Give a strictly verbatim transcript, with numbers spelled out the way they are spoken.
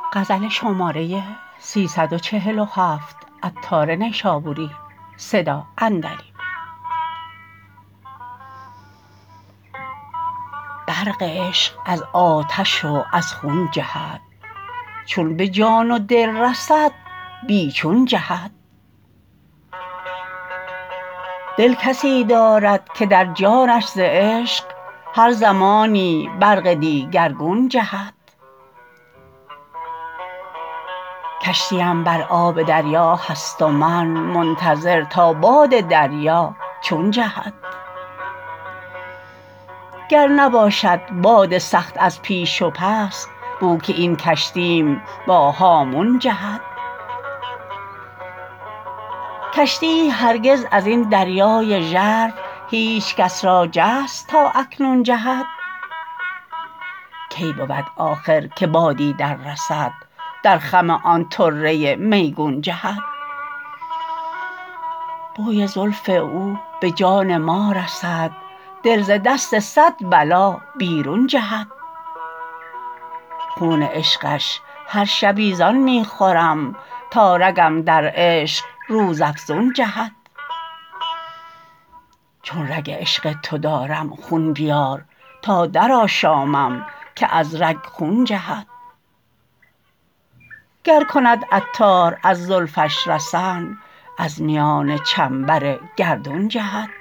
غزل شماره سیصد و چهل و هفت عطار نیشابوری صدا اندری. برق عشق از آتش و از خون جهد، چون به جان و دل رسد بی چون جهد. دل کسی دارد که در جانش ز عشق هر زمانی برق دیگرگون جهد. کشتیم بر آب دریا هست و من منتظر تا باد دریا چون جهد. گر نباشد باد سخت از پیش و پس، بو که این کشتیم با هامون جهد. کشتیی هرگز ازین دریای ژرف هیچ کس را جست تا اکنون جهد. کی بود آخر که بادی در رسد در خم آن طره میگون جهد. بوی زلف او به جان ما رسد، دل ز دست صد بلا بیرون جهد. خون عشقش هر شبی زان می خورم تا رگم در عشق روزافزون جهد. چون رگ عشق تو دارم خون بیار تا درآشامم که از رگ خون جهد. گر کند عطار از زلفش رسن، از میان چنبر گردون جهد.